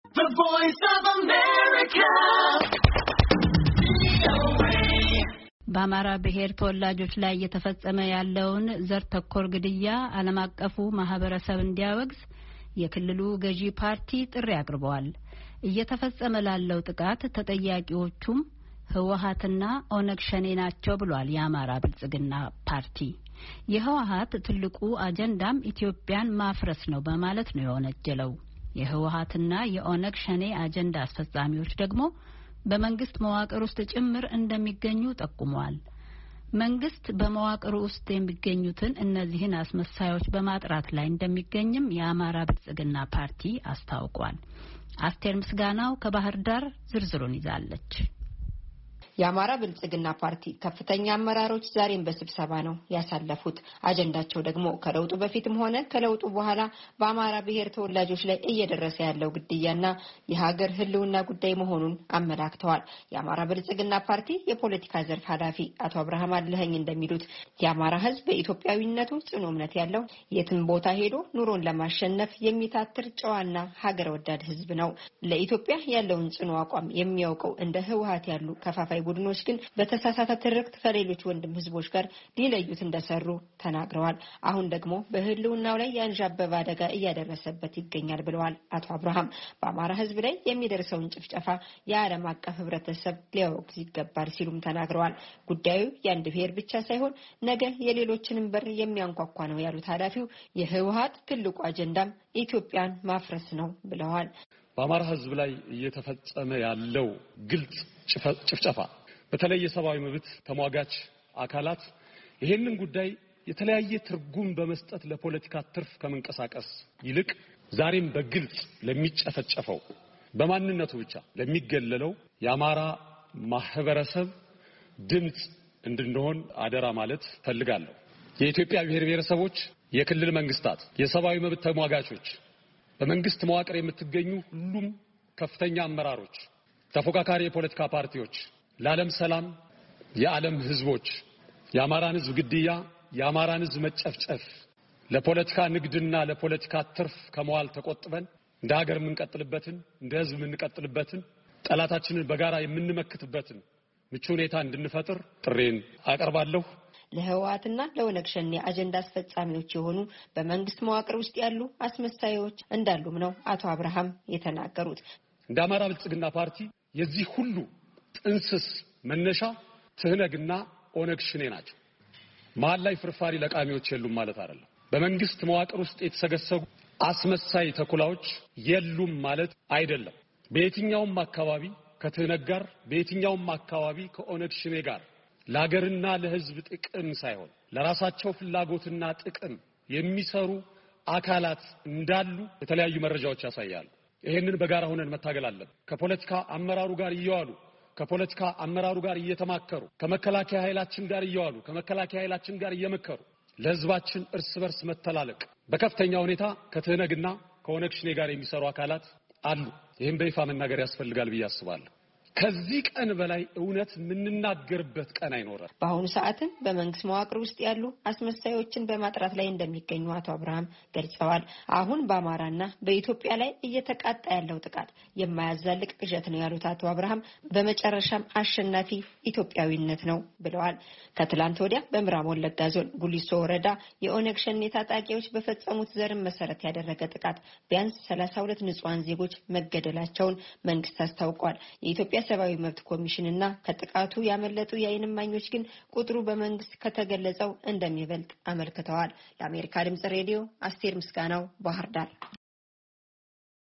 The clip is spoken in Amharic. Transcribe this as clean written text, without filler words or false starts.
The Voice of America. በአማራ ብሔር ተወላጆች ላይ እየተፈጸመ ያለውን ዘር ተኮር ግድያ ዓለም አቀፉ ማህበረሰብ እንዲያወግዝ የክልሉ ገዢ ፓርቲ ጥሪ አቅርበዋል። እየተፈጸመ ላለው ጥቃት ተጠያቂዎቹም ህወሓትና ኦነግ ሸኔ ናቸው ብሏል የአማራ ብልጽግና ፓርቲ። የህወሓት ትልቁ አጀንዳም ኢትዮጵያን ማፍረስ ነው በማለት ነው የወነጀለው። የህወሓትና የኦነግ ሸኔ አጀንዳ አስፈጻሚዎች ደግሞ በመንግስት መዋቅር ውስጥ ጭምር እንደሚገኙ ጠቁመዋል። መንግስት በመዋቅር ውስጥ የሚገኙትን እነዚህን አስመሳዮች በማጥራት ላይ እንደሚገኝም የአማራ ብልጽግና ፓርቲ አስታውቋል። አስቴር ምስጋናው ከባህር ዳር ዝርዝሩን ይዛለች። የአማራ ብልጽግና ፓርቲ ከፍተኛ አመራሮች ዛሬም በስብሰባ ነው ያሳለፉት። አጀንዳቸው ደግሞ ከለውጡ በፊትም ሆነ ከለውጡ በኋላ በአማራ ብሔር ተወላጆች ላይ እየደረሰ ያለው ግድያና የሀገር ህልውና ጉዳይ መሆኑን አመላክተዋል። የአማራ ብልጽግና ፓርቲ የፖለቲካ ዘርፍ ኃላፊ አቶ አብርሃም አለኸኝ እንደሚሉት የአማራ ህዝብ በኢትዮጵያዊነቱ ጽኑ እምነት ያለው የትም ቦታ ሄዶ ኑሮን ለማሸነፍ የሚታትር ጨዋና ሀገር ወዳድ ህዝብ ነው። ለኢትዮጵያ ያለውን ጽኑ አቋም የሚያውቀው እንደ ህወሓት ያሉ ከፋፋይ ቡድኖች ግን በተሳሳተ ትርክት ከሌሎች ወንድም ህዝቦች ጋር ሊለዩት እንደሰሩ ተናግረዋል። አሁን ደግሞ በህልውናው ላይ ያንዣበበ አደጋ እያደረሰበት ይገኛል ብለዋል አቶ አብርሃም። በአማራ ህዝብ ላይ የሚደርሰውን ጭፍጨፋ የዓለም አቀፍ ህብረተሰብ ሊያወግዝ ይገባል ሲሉም ተናግረዋል። ጉዳዩ የአንድ ብሔር ብቻ ሳይሆን ነገ የሌሎችንም በር የሚያንኳኳ ነው ያሉት ኃላፊው የህወሓት ትልቁ አጀንዳም ኢትዮጵያን ማፍረስ ነው ብለዋል። በአማራ ህዝብ ላይ እየተፈጸመ ያለው ግልጽ ጭፍጨፋ በተለይ የሰብአዊ መብት ተሟጋች አካላት ይሄንን ጉዳይ የተለያየ ትርጉም በመስጠት ለፖለቲካ ትርፍ ከመንቀሳቀስ ይልቅ ዛሬም በግልጽ ለሚጨፈጨፈው በማንነቱ ብቻ ለሚገለለው የአማራ ማህበረሰብ ድምጽ እንድንሆን አደራ ማለት ፈልጋለሁ። የኢትዮጵያ ብሔር ብሔረሰቦች፣ የክልል መንግስታት፣ የሰብአዊ መብት ተሟጋቾች፣ በመንግስት መዋቅር የምትገኙ ሁሉም ከፍተኛ አመራሮች፣ ተፎካካሪ የፖለቲካ ፓርቲዎች፣ ለዓለም ሰላም የዓለም ህዝቦች የአማራን ህዝብ ግድያ፣ የአማራን ህዝብ መጨፍጨፍ ለፖለቲካ ንግድና ለፖለቲካ ትርፍ ከመዋል ተቆጥበን እንደ ሀገር የምንቀጥልበትን እንደ ህዝብ የምንቀጥልበትን ጠላታችንን በጋራ የምንመክትበትን ምቹ ሁኔታ እንድንፈጥር ጥሬን አቀርባለሁ። ለህወሓትና ለኦነግ ሸኔ አጀንዳ አስፈጻሚዎች የሆኑ በመንግስት መዋቅር ውስጥ ያሉ አስመሳዮች እንዳሉም ነው አቶ አብርሃም የተናገሩት። እንደ አማራ ብልጽግና ፓርቲ የዚህ ሁሉ ጥንስስ መነሻ ትህነግና ኦነግ ሸኔ ናቸው። መሀል ላይ ፍርፋሪ ለቃሚዎች የሉም ማለት አይደለም። በመንግስት መዋቅር ውስጥ የተሰገሰጉ አስመሳይ ተኩላዎች የሉም ማለት አይደለም። በየትኛውም አካባቢ ከትህነግ ጋር፣ በየትኛውም አካባቢ ከኦነግ ሸኔ ጋር ለሀገርና ለህዝብ ጥቅም ሳይሆን ለራሳቸው ፍላጎትና ጥቅም የሚሰሩ አካላት እንዳሉ የተለያዩ መረጃዎች ያሳያሉ። ይሄንን በጋራ ሆነን መታገል አለብን። ከፖለቲካ አመራሩ ጋር እየዋሉ ከፖለቲካ አመራሩ ጋር እየተማከሩ ከመከላከያ ኃይላችን ጋር እየዋሉ ከመከላከያ ኃይላችን ጋር እየመከሩ ለህዝባችን እርስ በርስ መተላለቅ በከፍተኛ ሁኔታ ከትህነግና ከኦነግ ሸኔ ጋር የሚሰሩ አካላት አሉ። ይሄን በይፋ መናገር ያስፈልጋል ብዬ አስባለሁ። ከዚህ ቀን በላይ እውነት ምንናገርበት ቀን አይኖርም። በአሁኑ ሰዓትም በመንግስት መዋቅር ውስጥ ያሉ አስመሳዮችን በማጥራት ላይ እንደሚገኙ አቶ አብርሃም ገልጸዋል። አሁን በአማራና በኢትዮጵያ ላይ እየተቃጣ ያለው ጥቃት የማያዛልቅ ቅዠት ነው ያሉት አቶ አብርሃም በመጨረሻም አሸናፊ ኢትዮጵያዊነት ነው ብለዋል። ከትላንት ወዲያ በምዕራብ ወለጋ ዞን ጉሊሶ ወረዳ የኦነግ ሸኔ ታጣቂዎች በፈጸሙት ዘርን መሰረት ያደረገ ጥቃት ቢያንስ 32 ንጹሃን ዜጎች መገደላቸውን መንግስት አስታውቋል። የኢትዮጵያ ሰብአዊ መብት ኮሚሽንና ከጥቃቱ ያመለጡ የዓይን እማኞች ግን ቁጥሩ በመንግስት ከተገለጸው እንደሚበልጥ አመልክተዋል። ለአሜሪካ ድምጽ ሬዲዮ አስቴር ምስጋናው ባህር ዳር።